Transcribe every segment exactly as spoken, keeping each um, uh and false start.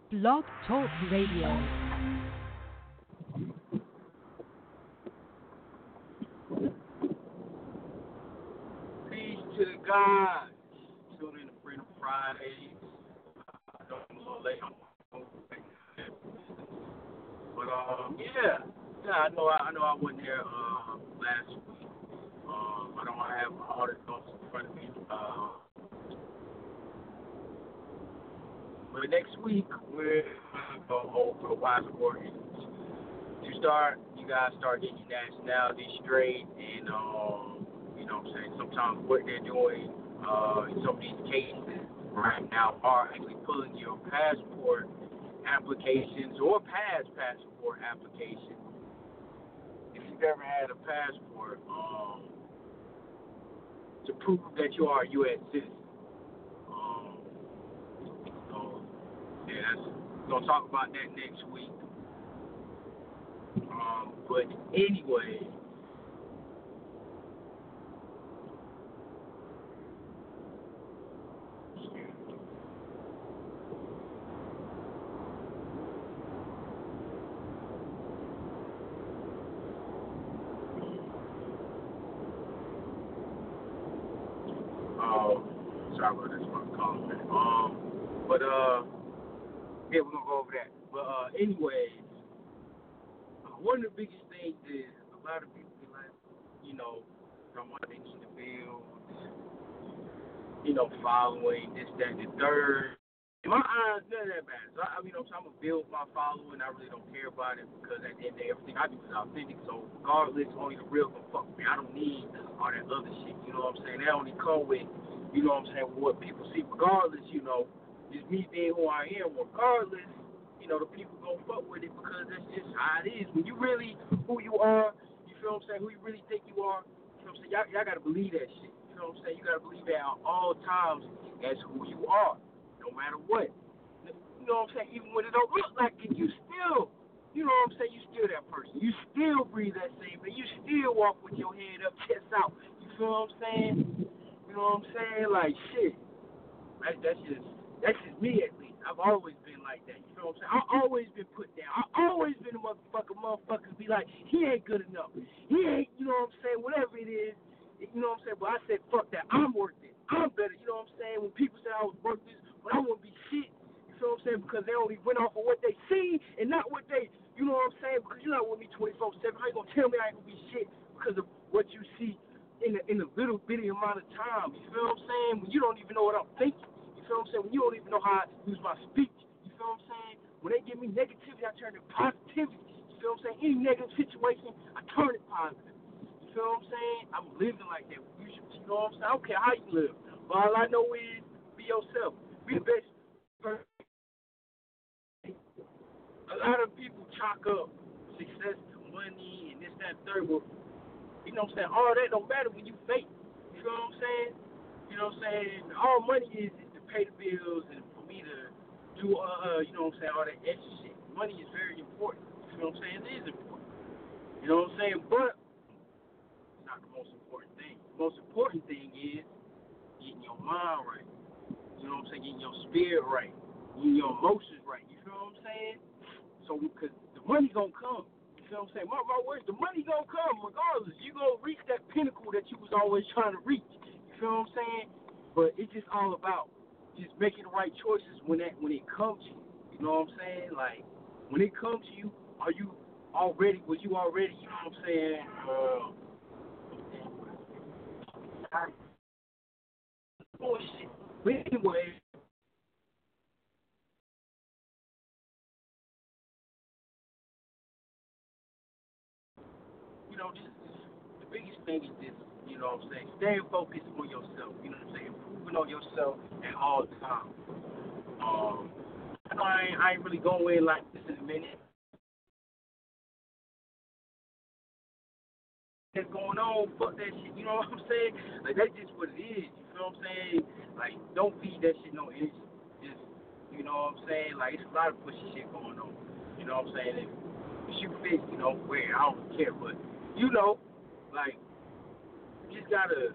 Blog Talk Radio. Peace to the gods. Tune in to Freedom Fridays. I know I'm a little late. I'm but um, yeah, yeah. I know. I, I know. I wasn't there uh, last week. Um, I don't have all the notes in front of me. Uh, but next week we're gonna go over the wise organs. To start, you guys start getting your nationality straight, and um, you know what I'm saying. Sometimes what they're doing, uh, in some of these cases right now, are actually pulling your passport applications or past passport applications. If you've ever had a passport, um, to prove that you are a U S citizen. Um, so yeah, that's, we're gonna talk about that next week. Um, but anyway, um, sorry about this, my call, man. Um, but uh, yeah, we're gonna go over that. But uh, anyway, uh, one of the biggest things is a lot of people be like, you know, talking about they need to build, you know, following this, that, and the third. In my eyes, none of that matters. So, I mean, I'm, I'm going to build my following. I really don't care about it because at the end of the day, everything I do is authentic. So, regardless, only the real can fuck with me. I don't need all that other shit. You know what I'm saying? That only come with, you know what I'm saying, what people see. Regardless, you know, just me being who I am. Regardless, you know, the people going to fuck with it because that's just how it is. When you really who you are, you feel what I'm saying, who you really think you are, you know what I'm saying, y'all, y'all got to believe that shit. You know what I'm saying? You got to believe that at all times as who you are. No matter what. You know what I'm saying? Even when it don't look like it, you still, you know what I'm saying? You still that person. You still breathe that same air. You still walk with your head up, chest out. You feel what I'm saying? You know what I'm saying? Like, shit. That, that's just, that's just me at least. I've always been like that. You know what I'm saying? I've always been put down. I've always been a motherfucker. Motherfuckers be like, he ain't good enough. He ain't, you know what I'm saying? Whatever it is. You know what I'm saying? But I said, fuck that. I'm worth it. I'm better. You know what I'm saying? When people say I was worth this, but I wouldn't be shit. You feel what I'm saying? Because they only went off of what they see and not what they, you know what I'm saying? Because you're not with me twenty-four seven. How you going to tell me I ain't going to be shit because of what you see in the, in a little bitty amount of time? You feel what I'm saying? When you don't even know what I'm thinking. You feel what I'm saying? When you don't even know how I use my speech. You feel what I'm saying? When they give me negativity, I turn it positivity. You feel what I'm saying? Any negative situation, I turn it positive. You feel what I'm saying? I'm living like that. You, should, you know what I'm saying? I don't care how you live. But all I know is be yourself. Be the best person. A lot of people chalk up success to money and this, that, and third. Well, you know what I'm saying? All that don't matter when you fake. You feel what I'm saying? You know what I'm saying? All money is is to pay the bills and for me to do, uh, you know what I'm saying, all that extra shit. Money is very important. You feel what I'm saying? It is important. You know what I'm saying? But it's not the most important thing. The most important thing is getting your mind right. You know what I'm saying? Getting your spirit right. Getting your emotions right. You feel what I'm saying? So, because the money gonna come. You feel what I'm saying? Mark my words, the money gonna come regardless. You gonna reach that pinnacle that you was always trying to reach. You feel what I'm saying? But it's just all about just making the right choices when that when it comes to you. You know what I'm saying? Like, when it comes to you, are you already, was you already, you know what I'm saying, uh, bullshit. But anyway, you know, just, just the biggest thing is this, you know what I'm saying, staying focused on yourself, you know what I'm saying, improving on yourself at all times. Um, I ain't, I ain't really going in like this in a minute. That's going on, fuck that shit, you know what I'm saying? Like, that's just what it is, you feel what I'm saying? Like, don't feed that shit no energy. Just, you know what I'm saying? Like, it's a lot of pushy shit going on, you know what I'm saying? If, if you fit, you know, where, I don't care, but, you know, like, you just gotta,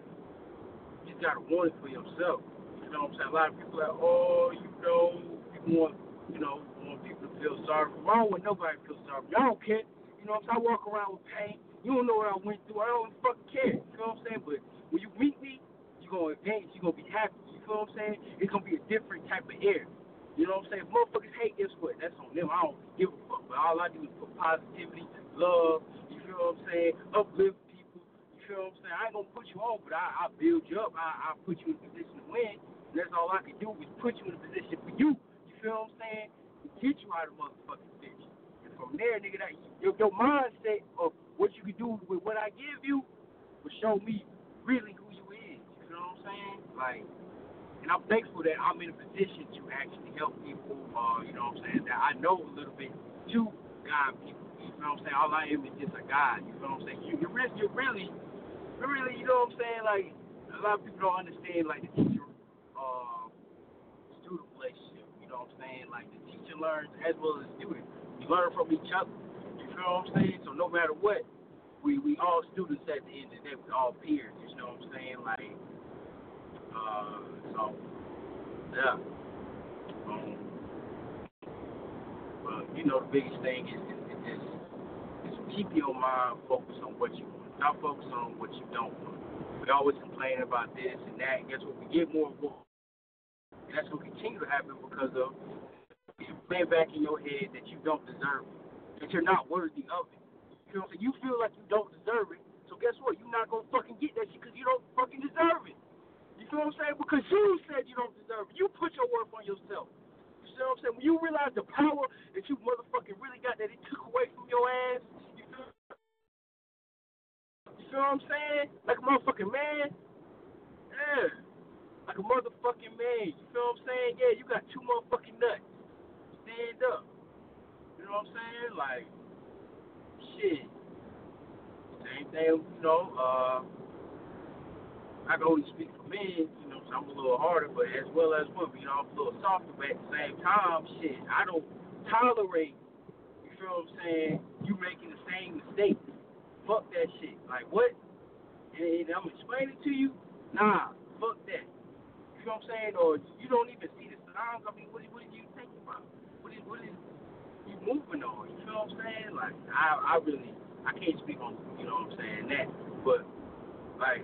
you just gotta want it for yourself, you know what I'm saying? A lot of people are like, oh, you know, you want you know, want people to feel sorry for me. I don't want nobody to feel sorry for me. I don't care. You know what I'm saying? I walk around with pain. You don't know what I went through. I don't fucking care. You know what I'm saying? But when you meet me, you're going to advance. You're going to be happy. You feel what I'm saying? It's going to be a different type of air. You know what I'm saying? If motherfuckers hate, guess what? That's on them. I don't give a fuck. But all I do is put positivity, love, you feel what I'm saying? Uplift people. You feel what I'm saying? I ain't going to put you on, but I, I build you up. I, I put you in a position to win. And that's all I can do is put you in a position for you. You feel what I'm saying? To get you out of motherfucking bitch. And from there, nigga, that your, your mindset of what you can do with what I give you will show me really who you is. You feel what I'm saying? Like, and I'm thankful that I'm in a position to actually help people, uh, you know what I'm saying, that I know a little bit to guide people. You know what I'm saying? All I am is just a guide. You know what I'm saying? You, you really, you really, you really, you know what I'm saying? Like, a lot of people don't understand, like, the teacher, uh, student relationship. You know what I'm saying? Like, the teacher learns as well as the student. You learn from each other. You feel what I'm saying? So no matter what, we, we all students at the end of the day. We all peers. You know what I'm saying? Like, uh, so, yeah. Um, but, you know, the biggest thing is, is, is just is keep your mind focused on what you want. Not focus on what you don't want. We always complain about this and that. And guess what? We get more and more. And that's going to continue to happen because of you playing back in your head that you don't deserve it, that you're not worthy of it. You know what I'm saying? You feel like you don't deserve it. So guess what? You're not going to fucking get that shit because you don't fucking deserve it. You feel what I'm saying? Because you said you don't deserve it. You put your worth on yourself. You see what I'm saying? When you realize the power that you motherfucking really got that it took away from your ass, you feel, you feel what I'm saying? Like a motherfucking man. Yeah. Like a motherfucking man. You feel what I'm saying? Yeah, you got two motherfucking nuts. Stand up. You know what I'm saying? Like, shit. Same thing, you know, uh, I can only speak for men, you know, so I'm a little harder, but as well as women, you know, I'm a little softer, but at the same time, shit, I don't tolerate, you feel what I'm saying, you making the same mistake. Fuck that shit. Like, what? And I'm explaining to you, nah, fuck that. You feel what I'm saying? Or you don't even see the signs. I mean, what, what are you thinking about? What is, what is you moving on? You feel what I'm saying? Like, I, I really, I can't speak on, you know what I'm saying, that, but, like,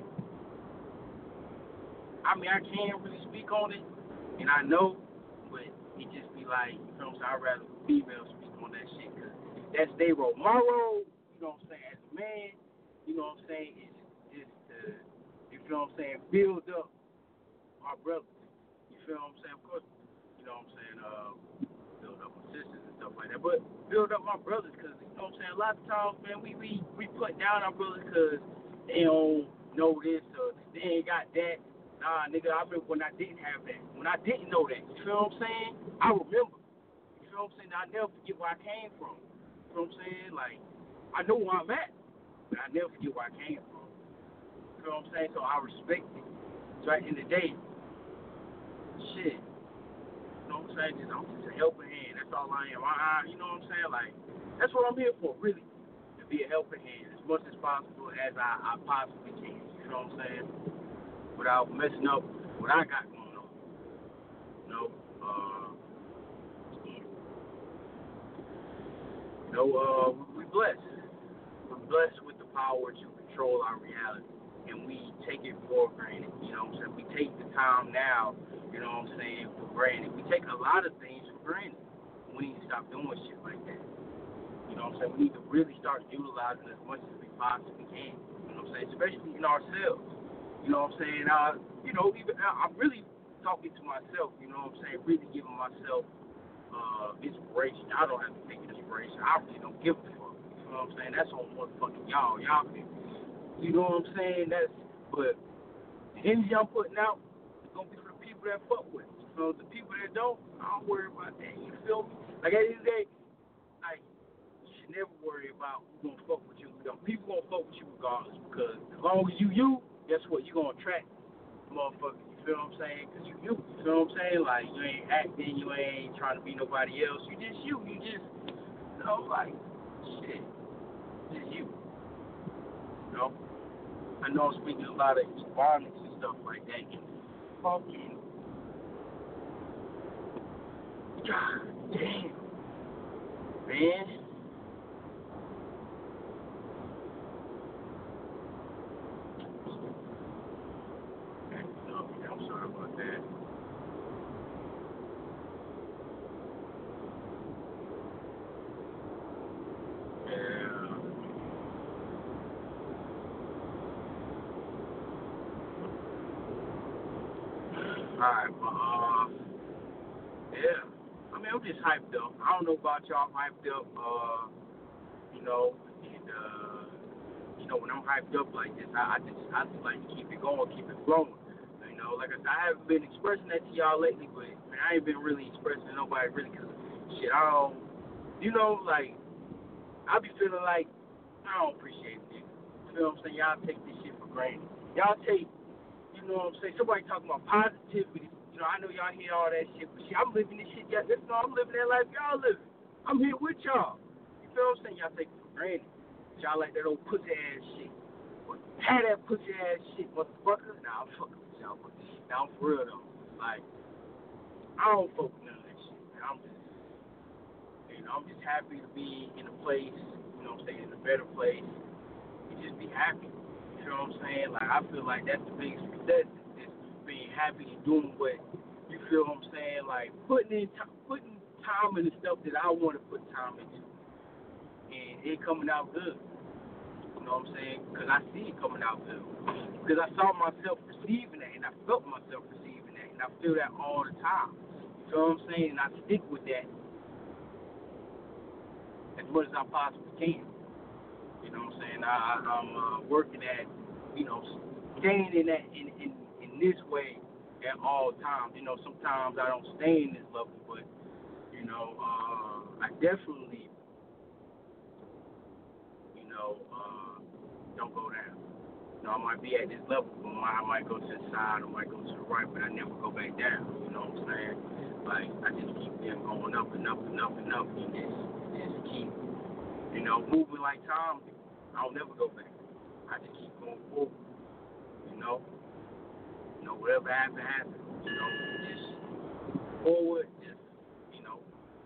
I mean, I can't really speak on it, and I know, but it just be like, you know what I'm saying, I'd rather females speak on that shit, because that's their role. My role, you know what I'm saying, as a man, you know what I'm saying, is, is to, you feel what I'm saying, build up my brothers. You feel what I'm saying? Of course, you know what I'm saying, uh, build up my sisters and stuff like that, but build up my brothers, because, you know what I'm saying, a lot of times, man, we, we, we put down our brothers because they don't know this, or they ain't got that. Nah, nigga, I remember when I didn't have that. When I didn't know that. You feel what I'm saying? I remember. You feel what I'm saying? I never forget where I came from. You feel what I'm saying? Like, I know where I'm at, but I never forget where I came from. You feel what I'm saying? So I respect it. So at the end of the day, shit. You know what I'm saying? Just, I'm just a helping hand. That's all I am. I, I, you know what I'm saying? Like, that's what I'm here for, really. To be a helping hand as much as possible as I, I possibly can. You know what I'm saying? Without messing up what I got going on. You know, uh, you know, uh, we blessed. We're blessed with the power to control our reality, and we take it for granted. You know what I'm saying? We take the time now, you know what I'm saying, for granted. We take a lot of things for granted. We need to stop doing shit like that. You know what I'm saying? We need to really start utilizing as much as we possibly can. You know what I'm saying? Especially in ourselves. You know what I'm saying? Uh, you know, even I'm really talking to myself, you know what I'm saying? Really giving myself uh, inspiration. I don't have to take inspiration. I really don't give a fuck. You know what I'm saying? That's on motherfucking y'all. Y'all can, you know what I'm saying? That's, but the energy I'm putting out is going to be for the people that fuck with. So the people that don't, I don't worry about that. You feel me? Like, at the end of the day, like, you should never worry about who's going to fuck with you. People going to fuck with you regardless, because as long as you you, guess what? You're going to attract motherfuckers. You feel what I'm saying? Because you, you, you feel what I'm saying? Like, you ain't acting, you ain't trying to be nobody else. You just you. You just, you know, like, shit. Just you. You know? I know I'm speaking a lot of ebonics and stuff like that. And fucking, God man. I'm sorry about that. Yeah. Alright, but uh yeah. I mean I'm just hyped up. I don't know about y'all, I'm hyped up, uh, you know, and uh you know, when I'm hyped up like this, I, I just I just like to keep it going, keep it flowing. You know, like I said, I haven't been expressing that to y'all lately, but man, I ain't been really expressing to nobody really because shit, I don't, you know, like I be feeling like I don't appreciate it. You know what I'm saying? Y'all take this shit for granted. Y'all take, you know what I'm saying? Somebody talking about positivity. You know, I know y'all hear all that shit, but shit, I'm living this shit. Y'all, you know, I'm living that life y'all living. I'm here with y'all. You feel what I'm saying? Y'all take it for granted. Y'all like that old pussy ass shit. Had that pussy ass shit, motherfucker. Nah, I'm fucking with y'all. But now I'm for real though. Like, I don't fuck with none of that shit. Man. I'm just, you know, I'm just happy to be in a place. You know what I'm saying? In a better place. And just be happy. You know what I'm saying? Like, I feel like that's the biggest success. Is being happy and doing what you feel what I'm saying. Like putting in, t- putting time in the stuff that I want to put time into, and it coming out good. You know what I'm saying? Because I see it coming out good. Because I saw myself receiving that, and I felt myself receiving that, and I feel that all the time. You know what I'm saying? And I stick with that as much as I possibly can. You know what I'm saying? I, I'm uh, working at, you know, staying in that in, in in this way at all times. You know, sometimes I don't stay in this level, but you know, uh, I definitely, you know, uh, don't go down. You know, I might be at this level, but I might go to the side, I might go to the right, but I never go back down. You know what I'm saying? Like I just keep them going up and up and up and up, and just just keep, you know, moving like Tom. I'll never go back. I just keep going forward. You know, you know, whatever happens, happens. You know, just forward. Just, you know,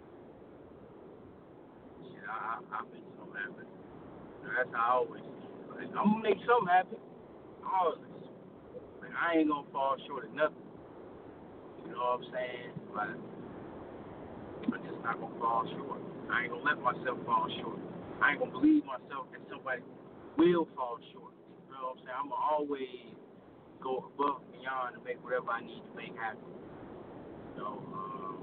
shit. I I, I make something happen. You know, that's how I always. Like, I'm gonna make something happen. Always. Like I ain't gonna fall short of nothing. You know what I'm saying? Like I'm just not gonna fall short. I ain't gonna let myself fall short. I ain't gonna believe myself that somebody will fall short. You know what I'm saying? I'm gonna always go above and beyond to make whatever I need to make happen. So, um,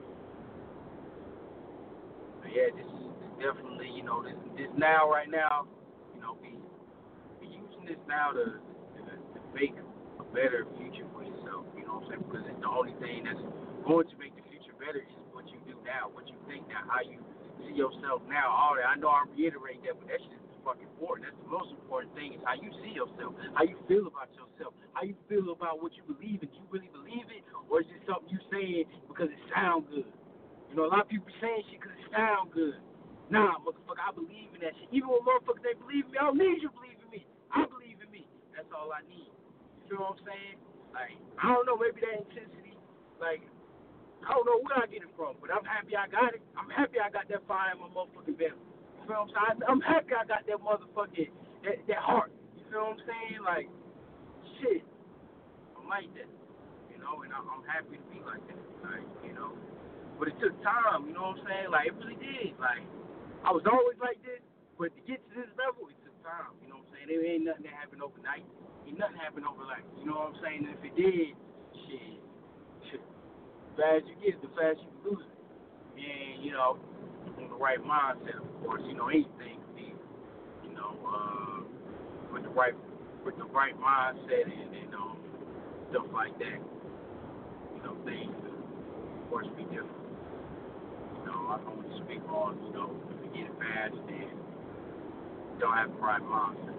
but yeah, this is definitely, you know, this this now, right now, you know, be, be using this now to, to to make a better future for yourself. You know what I'm saying? Because it's the only thing that's going to make the future better is what you do now, what you think now, how you see yourself now. All that. I know I reiterate that, but that shit is fucking important. That's the most important thing is how you see yourself, how you feel about yourself, how you feel about what you believe in. Do you really believe it, or is it something you saying because it sounds good? You know, a lot of people be saying shit because it sounds good. Nah, motherfucker, I believe in that shit. Even when motherfuckers they believe in me, I don't need you to believe in me. I believe in me. That's all I need. You know what I'm saying? Like, I don't know, maybe that intensity, like, I don't know where I get it from, but I'm happy I got it. I'm happy I got that fire in my motherfucking belly. You feel what I'm saying? I'm happy I got that motherfucking, that, that heart. You feel what I'm saying? Like, shit, I'm like that. You know, and I'm, I'm happy to be like that. Like, you know. But it took time, you know what I'm saying? Like, it really did. Like, I was always like this, but to get to this level, it took time. You know what I'm saying? There ain't nothing that happened overnight. Ain't nothing happened overnight. You know what I'm saying? And if it did, shit, shit. The faster you get it, the faster you can lose it. And, you know, in the right mindset, of course, you know, anything can be, you know, uh, with the right with the right mindset and, and um, stuff like that, you know, things could, of course, be different. You know, I can only speak on, you know, if you get it fast and don't have the right mindset.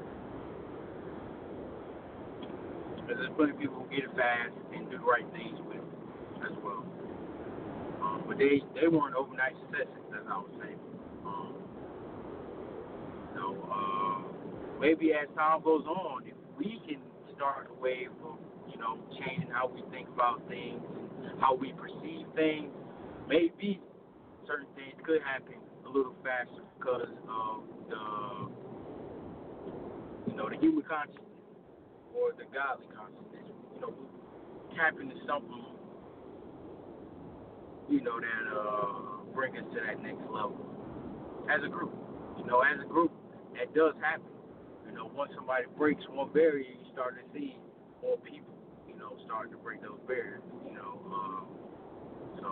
Because there's plenty of people who get it fast and do the right things with it as well. Um, but they, they weren't overnight successes, as I was saying. Um, so uh, maybe as time goes on, if we can start a wave of, you know, changing how we think about things and how we perceive things, maybe certain things could happen a little faster because of the, you know, the human consciousness or the godly consciousness. You know, we tap into something, you know, that uh, bring us to that next level as a group. You know, as a group, that does happen. You know, once somebody breaks one barrier, you start to see more people, you know, starting to break those barriers. You know, um, so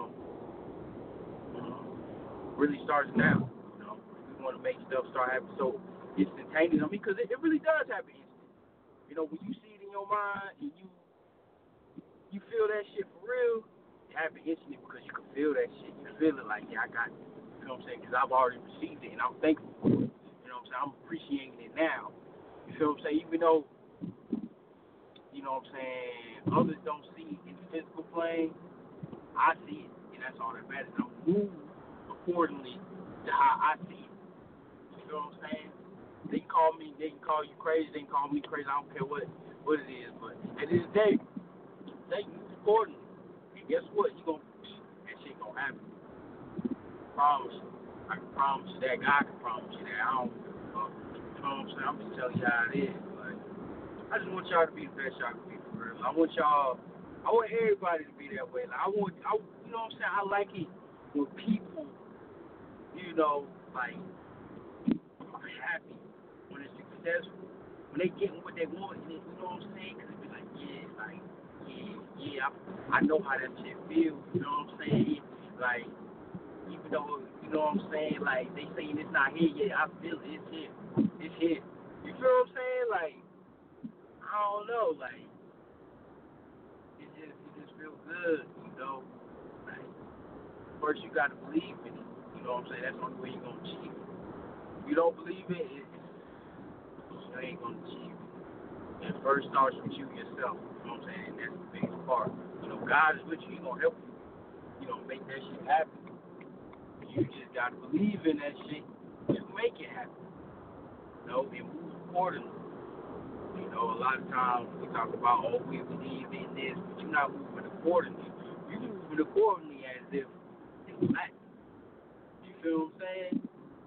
um, really starts now. You know, we want to make stuff start happening so instantaneous. I mean, because it, it really does happen instant. You know, when you see it in your mind and you you feel that shit for real, it happens instantly because you can feel that shit. You feel it like, yeah, I got it. You know what I'm saying? Because I've already received it and I'm thankful for it. You know what I'm saying? I'm appreciating it now. You feel what I'm saying? Even though, you know what I'm saying, others don't see it in the physical plane, I see it. And that's all that matters. I'm moving accordingly to how I see it. You feel what I'm saying? They can call me, they can call you crazy, they can call me crazy. I don't care what, what it is. But at the end of the day, they move accordingly. And guess what? You gonna that shit gonna happen. I promise you. I can promise you that. God can promise you that. I don't uh, you know what I'm saying? I'm just telling you how it is. Like, I just want y'all to be the best y'all can be for real. I want y'all I want everybody to be that way. Like I want I you know what I'm saying? I like it when people, you know, like are happy, when they're successful, when they getting what they want, and it, you know what I'm saying? Because it be like, yeah, like, yeah, yeah, I, I know how that shit feels, you know what I'm saying? Like, even though, you know what I'm saying, like, they saying it's not here yet, I feel it, it's here, it's here. You feel what I'm saying? Like, I don't know, like, it just, it just feels good, you know? Like, first you gotta believe in it, you know what I'm saying? That's the only way you're gonna achieve it. If you don't believe it, it you ain't gonna achieve it. It first starts with you yourself. You know what I'm saying? And that's the biggest part. You know, God is with you. He's gonna help you. You know, make that shit happen. You just gotta believe in that shit to make it happen. You know, and move accordingly. You know, a lot of times we talk about, oh, we believe in this, but you're not moving accordingly. You're moving accordingly as if it's black. You feel what I'm saying?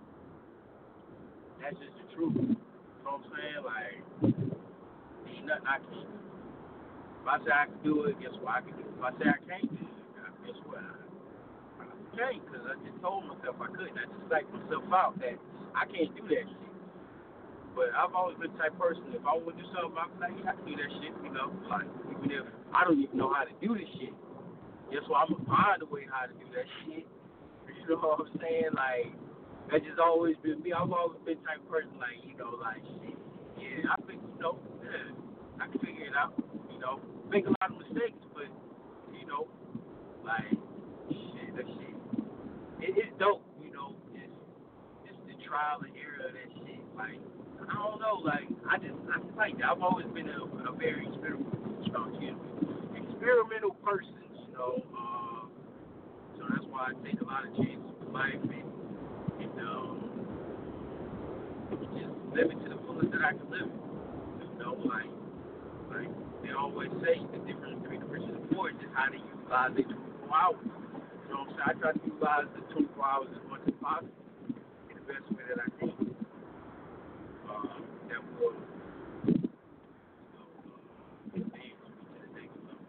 That's just the truth. You know what I'm saying? Like, ain't nothing I can't do. If I say I can do it, guess what I can do? If I say I can't do it, guess what? I, I can't, because I just told myself I couldn't. I just psyched myself out that I can't do that shit. But I've always been the type of person, if I want to do something, I'm like, yeah, I can do that shit, you know? Like, even if I don't even know how to do this shit, guess what? I'm going to find a way how to do that shit. You know what I'm saying? Like, that's just always been me. I've always been the type of person, like, you know, like, shit. Yeah, I think, you know, yeah, I can figure it out, you know. Make a lot of mistakes, but, you know, like, shit, that shit. It, it's dope, you know. It's, it's the trial and error of that shit. Like, I don't know, like, I just, I just like that. I've always been a, a very experimental, experimental person, you know. Uh, so that's why I take a lot of chances in life and, and um, just live it to the fullest that I can live it. You know, like, like they always say, the difference between the rich and the poor is just how they utilize their twenty-four hours. You know what I'm saying? I try to utilize the twenty-four hours as much as possible in the best way that I can. Um, that will, you know, uh, advance me to the next level.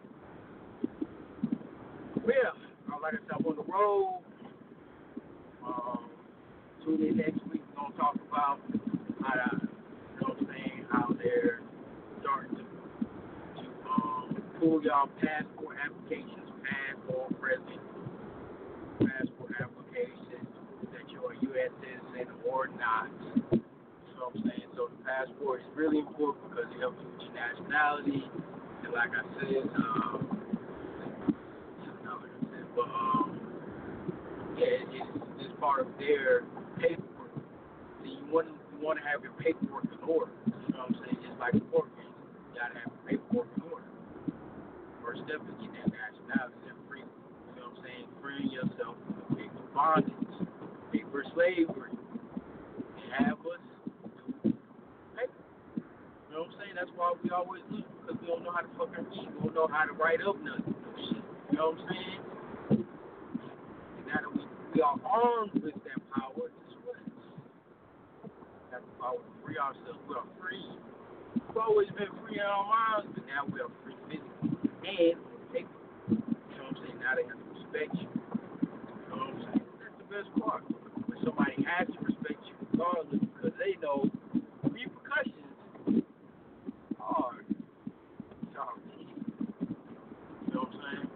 Well, uh, like I said, I'm on the road. Um, tune in next week. We're going to talk about how to, you know what I'm saying, how they're starting to, to um, pull y'all passport applications, past or present passport applications, that you're a U S citizen or not. You know what I'm saying? So the passport is really important because it helps you with your nationality. And like I said, um, not like I said, but um, yeah, it's, it's part of their paperwork. So you want to you want to have your paperwork in order. You know what I'm saying? Just like a court case, you gotta have your paperwork in order. First step is getting that nationality and free. You know what I'm saying? Freeing yourself from the paper bondage, paper slavery, and have us do paper. You know what I'm saying? That's why we always lose, because we don't know how to fucking read. We don't know how to write up nothing. You know what I'm saying? And now that we we are armed with that power. Guess what? We have the power to free ourselves. We are free. We've always been free in our minds, but now we are free physically and physically. You know what I'm saying? Now they have to respect you. You know what I'm saying? That's the best part. When somebody has to respect you regardless because they know repercussions are sorry. You know what I'm saying?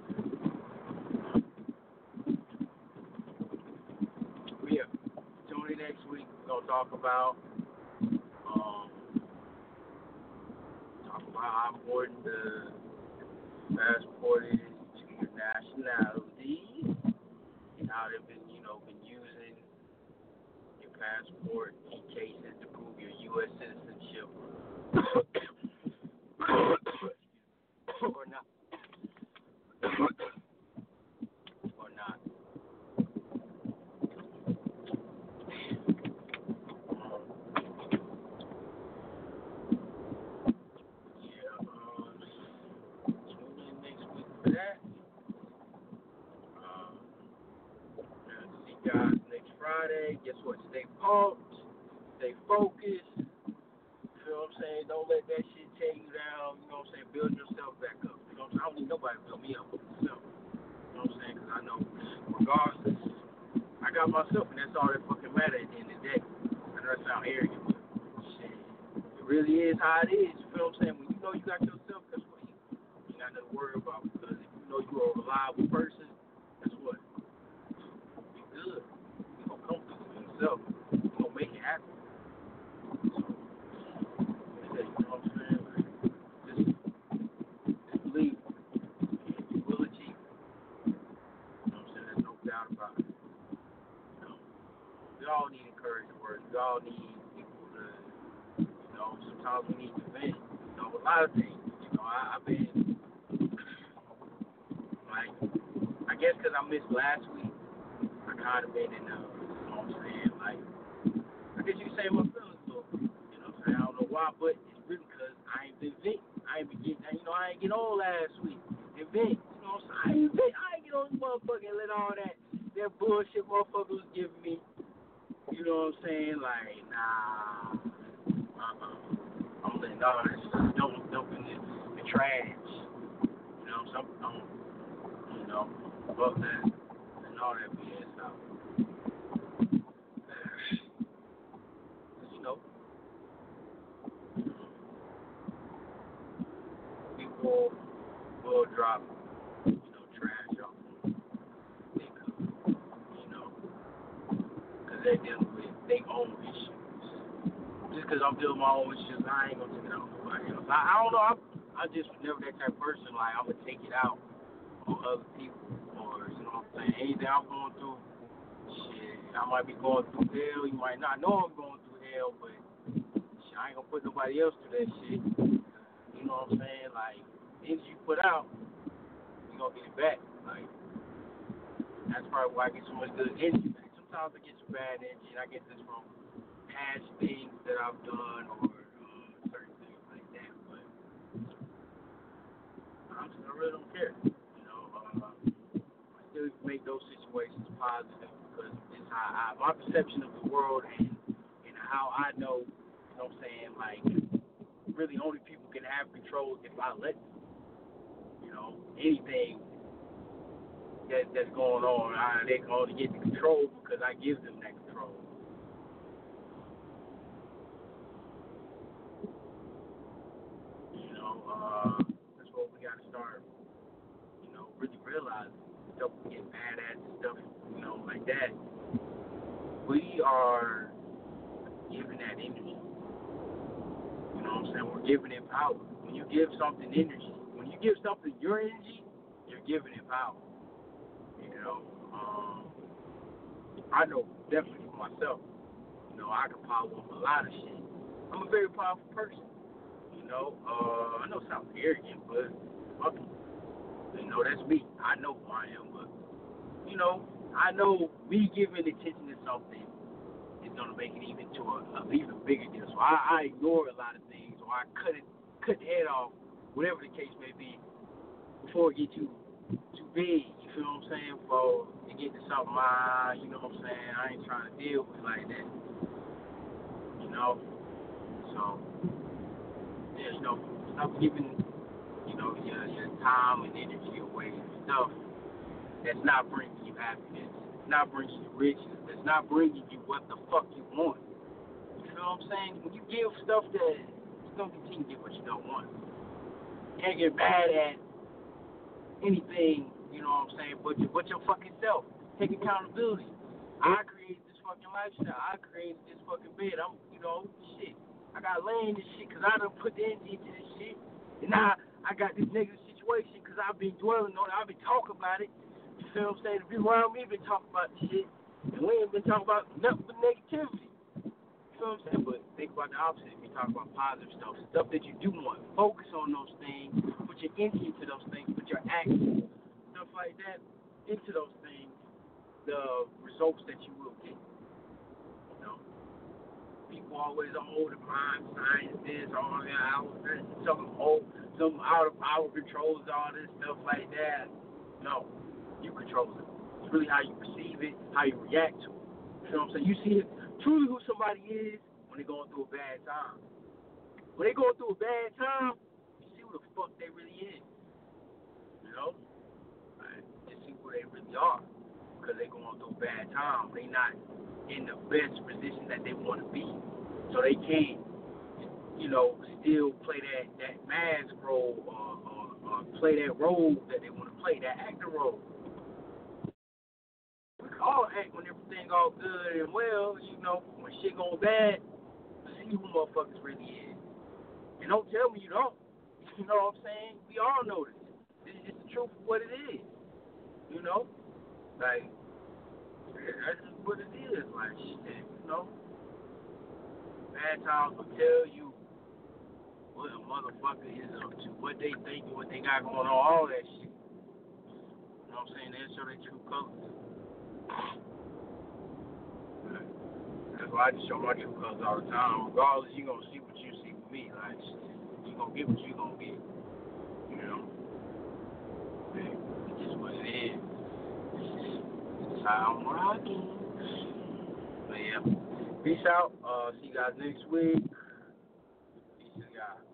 But yeah, tune in next week. We're gonna talk about um talk about how important the passport is to your nationality and how they've been, you know, been using your passport in cases to prove your U S citizenship or not. or not. Yeah, um, tune in next week for that. Um, and see you guys next Friday. Guess what? Stay pumped. Stay focused. You know what I'm saying? Don't let that shit tear you down. You know what I'm saying? Build yourself back up. You know what I'm saying? I don't need nobody to build me up but myself. You know what I'm saying? Because I know, regardless, I got myself, and that's all that fucking matter at the end of the day. I know that sound arrogant, but shit, it really is how it is. You feel what I'm saying? When you know you got yourself, that's what you, you got nothing to worry about. Because if you know you're a reliable person, guess what? You good. You gonna come through for yourself. You gonna make it happen. You know what I'm saying? Like, just, just believe you will achieve it. You know what I'm saying? There's no doubt about it. You know, we all need encouraging words. We all need people to, you know, sometimes we need to vent. You know, a lot of things. You know, I, I've been, like, I guess because I missed last week, I kind of been in the, you know what I'm saying? Like, I guess you can say my feelings a little bit. You know what I'm saying? I don't know why, but it's really because I ain't been venting. I ain't been getting, you know, I ain't get on last week. And vent, you know what I'm saying? I ain't vent. I ain't get on this motherfucker and let all that, that bullshit motherfucker was giving me. You know what I'm saying? Like, nah, uh-uh. I'm letting all that stuff dump, dumping in the trash. You know, some, I'm, you know, fuck that. And all that B S out. You know, people will drop, you know, trash off them. They could, you know, because they're dealing with their own issues. Just because I'm dealing with my own issues, I ain't gonna take it out on nobody else. I, I don't know. I'm, I'm just never that type of person. Like, I'm gonna take it out on other people, or you know what I'm saying. Anything I'm going through, shit, I might be going through hell. You might not know I'm going through hell, but shit, I ain't gonna put nobody else through that shit. You know what I'm saying? Like, energy you put out, you gonna get it back. Like, that's probably why I get so much good energy back. Sometimes I get some bad energy, and I get this from past things that I've done or uh, certain things like that. But honestly, I really don't care. You know, uh, I still make those situations positive because it's how I, my perception of the world and and how I know. You know what I'm saying? Like, really, only people can have control if I let them. You know, anything that that's going on, I, they can only get the control because I give them that control. You know, uh, that's what we got to start, you know, really realizing. Stuff we get mad at, stuff, you know, like that. We are giving that energy. You know what I'm saying? We're giving it power. When you give something energy, when you give something your energy, you're giving it power. You know, um, I know definitely for myself, you know, I can power up a lot of shit. I'm a very powerful person. You know, uh, I know it sounds arrogant, but fuck it. You know, that's me. I know who I am, but, you know, I know me giving attention to something is going to make it even to a, a even bigger deal. So I, I ignore a lot of things, or I cut it, cut the head off, whatever the case may be, before it gets too, too big, you feel what I'm saying, for to get to something, I, you know what I'm saying, I ain't trying to deal with like that, you know. So, yeah, you know, stop giving, you know, your, your time and energy away and stuff that's not bringing you happiness, not bringing you riches, that's not bringing you what the fuck you want. You know what I'm saying? When you give stuff that you're going to continue to get what you don't want. You can't get mad at anything, you know what I'm saying, but, but your fucking self. Take accountability. I created this fucking lifestyle. I created this fucking bed. I'm, you know, shit. I got laying this shit because I done put the energy into this shit. And now I got this negative situation because I've been dwelling on it. I've been talking about it. You feel what I'm saying? The people around me been talking about this shit. And we ain't been talking about nothing but negativity. You know what I'm saying? But think about the opposite. We talk about positive stuff. Stuff that you do want. Focus on those things. Put your energy into those things. Put your actions, stuff like that, into those things. The results that you will get. You know? People always, oh, the mind, science, this, all that, out, some, oh, some out of our controls, all this stuff like that. No. You control it. It's really how you perceive it, how you react to it. You know what I'm saying? You see it, truly who somebody is when they're going through a bad time. When they're going through a bad time, you see who the fuck they really is. You know? Right? You see who they really are. Because they're going through a bad time. They're not in the best position that they want to be. So they can't, you know, still play that, that mask role or, or, or play that role that they want to play, that actor role. We can all act when everything all good and well, you know, when shit goes bad, see who motherfuckers really is. And don't tell me you don't. You know what I'm saying? We all know this. This is just the truth of what it is. You know? Like, that's just what it is. Like, shit, you know? Bad times will tell you what a motherfucker is up to, what they think, what they got going on, all that shit. You know what I'm saying? They'll show their true colors. That's why I just show my true colors all the time. Regardless, you're going to see what you see with me. Like, you're going to get what you're going to get. You know? It's just what it is. That's how I'm rocking. But yeah. Peace out. Uh, see you guys next week. Peace to God.